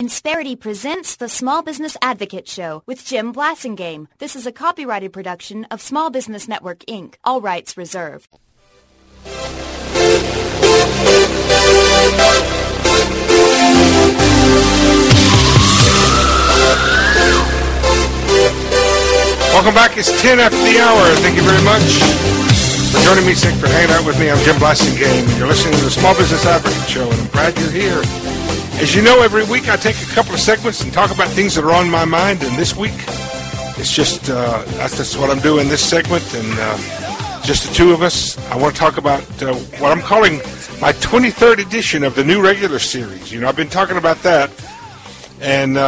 Insperity presents the Small Business Advocate Show with Jim Blasingame. This is a copyrighted production of Small Business Network, Inc. All rights reserved. Welcome back. It's 10 after the hour. Thank you very much for joining me. Thanks for hanging out with me. I'm Jim Blasingame. You're listening to the Small Business Advocate Show, and I'm glad you're here. As you know, every week I take a couple of segments and talk about things that are on my mind, and this week it's just that's what I'm doing this segment, and just the two of us. I want to talk about what I'm calling my 23rd edition of the new regular series. You know, I've been talking about that, and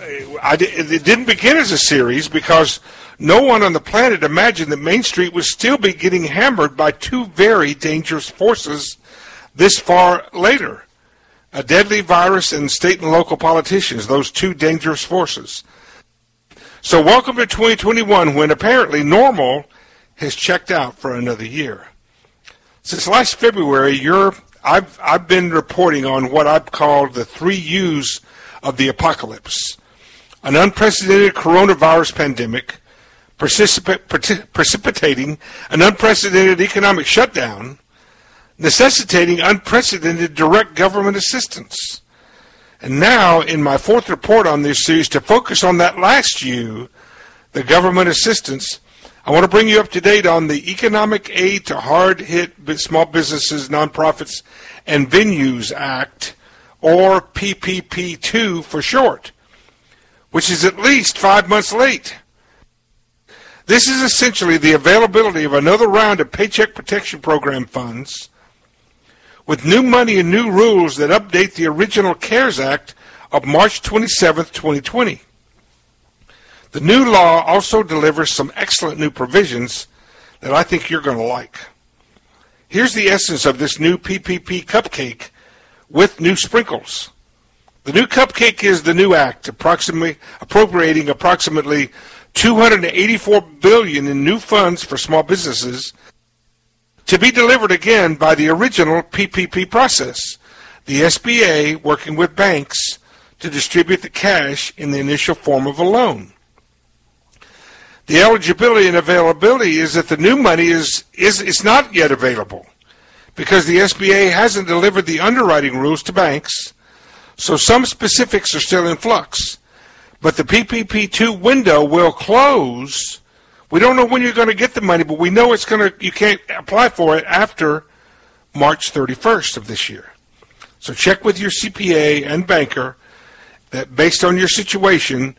it didn't begin as a series because no one on the planet imagined that Main Street would still be getting hammered by two very dangerous forces this far later. A deadly virus and state and local politicians, those two dangerous forces. So welcome to 2021, when apparently normal has checked out for another year. Since last February, I've been reporting on what I've called the 3 U's of the apocalypse. An unprecedented coronavirus pandemic, precipitating an unprecedented economic shutdown, necessitating unprecedented direct government assistance. And now, in my 4th report on this series, to focus on that last U, the government assistance, I want to bring you up to date on the Economic Aid to Hard-Hit Small Businesses, Nonprofits, and Venues Act, or PPP2 for short, which is at least 5 months late. This is essentially the availability of another round of Paycheck Protection Program funds, with new money and new rules that update the original CARES Act of March 27, 2020. The new law also delivers some excellent new provisions that I think you're going to like. Here's the essence of this new PPP cupcake with new sprinkles. The new cupcake is the new act, appropriating approximately $284 billion in new funds for small businesses, to be delivered again by the original PPP process, the SBA working with banks to distribute the cash in the initial form of a loan. The eligibility and availability is that the new money is not yet available because the SBA hasn't delivered the underwriting rules to banks, so some specifics are still in flux. But the PPP2 window will close. We don't know when you're going to get the money, but we know you can't apply for it after March 31st of this year. So check with your CPA and banker that based on your situation,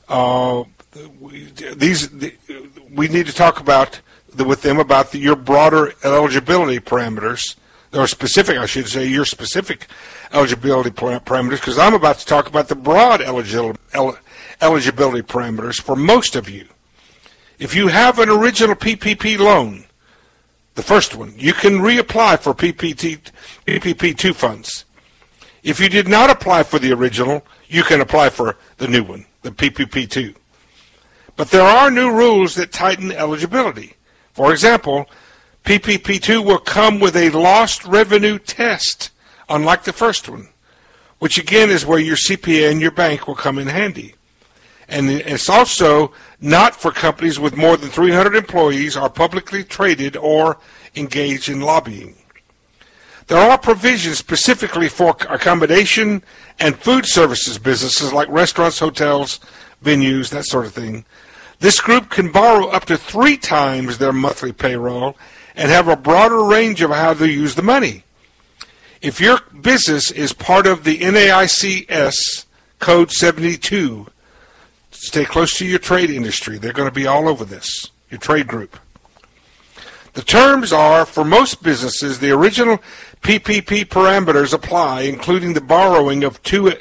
we need to talk with them about your broader eligibility parameters, or specific, I should say, your specific eligibility parameters, because I'm about to talk about the broad eligibility parameters for most of you. If you have an original PPP loan, the first one, you can reapply for PPP2 funds. If you did not apply for the original, you can apply for the new one, the PPP2. But there are new rules that tighten eligibility. For example, PPP2 will come with a lost revenue test, unlike the first one, which again is where your CPA and your bank will come in handy. And it's also not for companies with more than 300 employees, are publicly traded, or engaged in lobbying. There are provisions specifically for accommodation and food services businesses like restaurants, hotels, venues, that sort of thing. This group can borrow up to 3 times their monthly payroll and have a broader range of how they use the money. If your business is part of the NAICS Code 72, stay close to your trade industry. They're going to be all over this, your trade group. The terms are, for most businesses, the original PPP parameters apply, including the borrowing of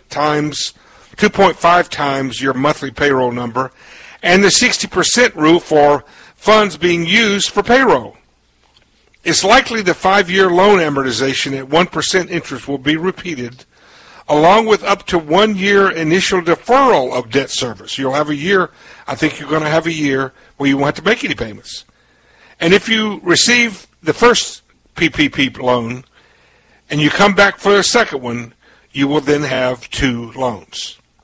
2.5 times your monthly payroll number, and the 60% rule for funds being used for payroll. It's likely the 5-year loan amortization at 1% interest will be repeated, along with up to 1 year initial deferral of debt service. You'll have a year, I think you're going to have a year where you won't have to make any payments. And if you receive the first PPP loan and you come back for a second one, you will then have 2 loans.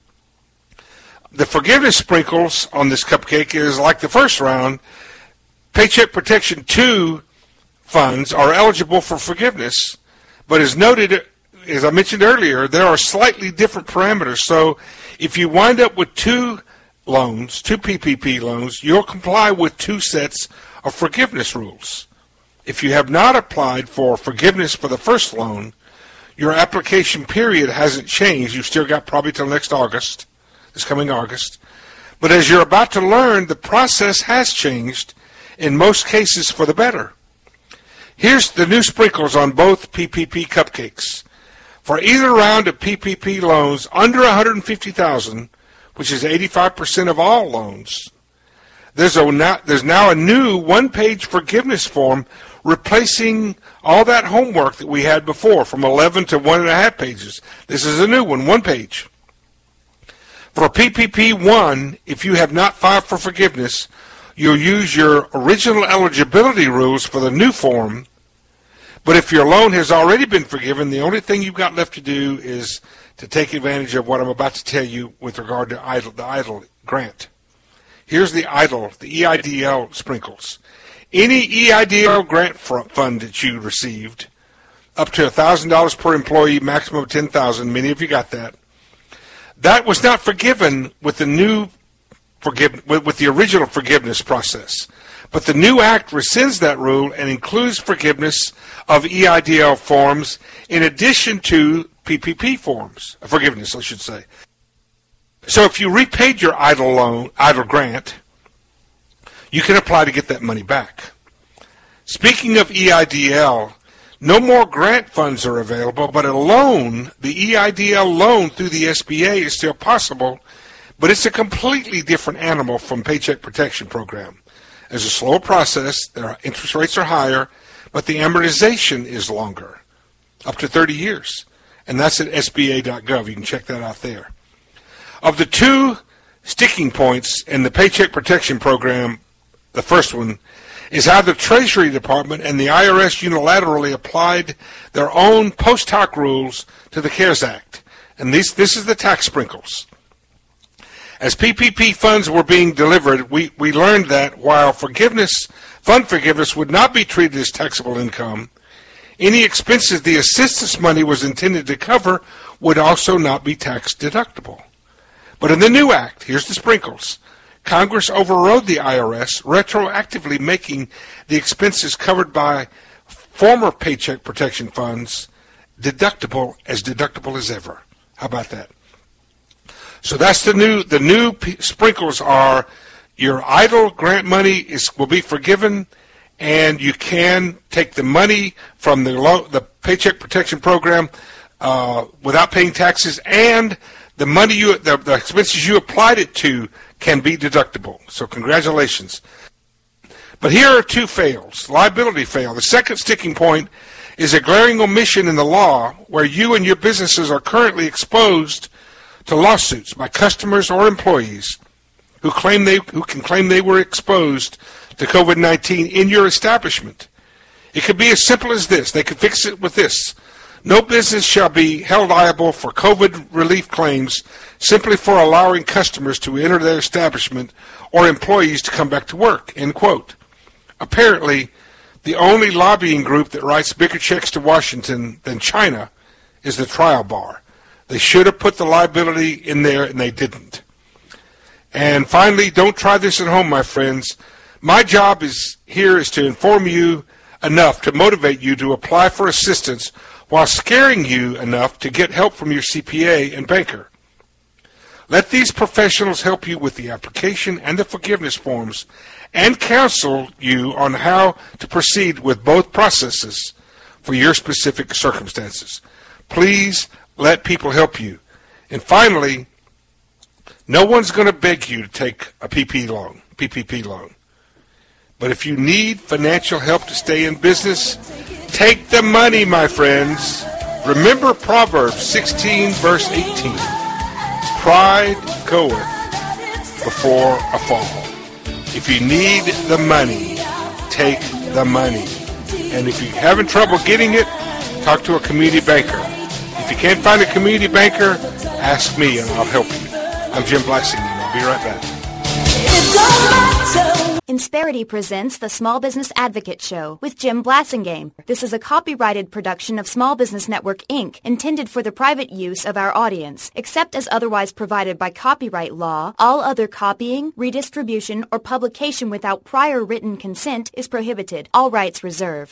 the forgiveness sprinkles on this cupcake is like the first round. Paycheck Protection 2 funds are eligible for forgiveness, but as noted, as I mentioned earlier, there are slightly different parameters. So if you wind up with two loans, two PPP loans, you'll comply with two sets of forgiveness rules. If you have not applied for forgiveness for the first loan, your application period hasn't changed. You've still got probably till next August, this coming August. But as you're about to learn, the process has changed, in most cases for the better. Here's the new sprinkles on both PPP cupcakes. For either round of PPP loans under $150,000, which is 85% of all loans, there's now a new one-page forgiveness form replacing all that homework that we had before from 11 to 1.5 pages. This is a new one, one page. For PPP 1, if you have not filed for forgiveness, you'll use your original eligibility rules for the new form. But if your loan has already been forgiven, the only thing you've got left to do is to take advantage of what I'm about to tell you with regard to the EIDL grant. Here's the EIDL, the EIDL sprinkles. Any EIDL grant fund that you received, up to $1,000 per employee, maximum of $10,000, many of you got that. That was not forgiven with the new with the original forgiveness process. But the new act rescinds that rule and includes forgiveness of EIDL forms in addition to PPP forms, forgiveness, I should say. So if you repaid your EIDL grant, you can apply to get that money back. Speaking of EIDL, no more grant funds are available, but a loan, the EIDL loan through the SBA is still possible, but it's a completely different animal from Paycheck Protection Program. It's a slower process, their interest rates are higher, but the amortization is longer, up to 30 years. And that's at SBA.gov. You can check that out there. Of the two sticking points in the Paycheck Protection Program, the first one, is how the Treasury Department and the IRS unilaterally applied their own post hoc rules to the CARES Act. And this is the tax sprinkles. As PPP funds were being delivered, we learned that while fund forgiveness would not be treated as taxable income, any expenses the assistance money was intended to cover would also not be tax deductible. But in the new act, here's the sprinkles, Congress overrode the IRS, retroactively making the expenses covered by former Paycheck Protection funds deductible as ever. How about that? So that's the new sprinkles are your EIDL grant money will be forgiven, and you can take the money from the Paycheck Protection Program without paying taxes, and the money the expenses you applied it to can be deductible. So congratulations. But here are two fails. Liability fail. The second sticking point is a glaring omission in the law where you and your businesses are currently exposed to lawsuits by customers or employees who can claim they were exposed to COVID-19 in your establishment. It could be as simple as this. They could fix it with this. No business shall be held liable for COVID relief claims simply for allowing customers to enter their establishment or employees to come back to work, end quote. Apparently, the only lobbying group that writes bigger checks to Washington than China is the trial bar. They should have put the liability in there, and they didn't. And finally, don't try this at home, my friends. My job here is to inform you enough to motivate you to apply for assistance while scaring you enough to get help from your CPA and banker. Let these professionals help you with the application and the forgiveness forms and counsel you on how to proceed with both processes for your specific circumstances. Please let people help you. And finally, no one's going to beg you to take a PPP loan. But if you need financial help to stay in business, take the money, my friends. Remember Proverbs 16, verse 18. Pride goeth before a fall. If you need the money, take the money. And if you're having trouble getting it, talk to a community banker. If you can't find a community banker, ask me and I'll help you. I'm Jim Blassingame. I'll be right back. Insperity presents the Small Business Advocate Show with Jim Blasingame. This is a copyrighted production of Small Business Network, Inc., intended for the private use of our audience. Except as otherwise provided by copyright law, all other copying, redistribution, or publication without prior written consent is prohibited. All rights reserved.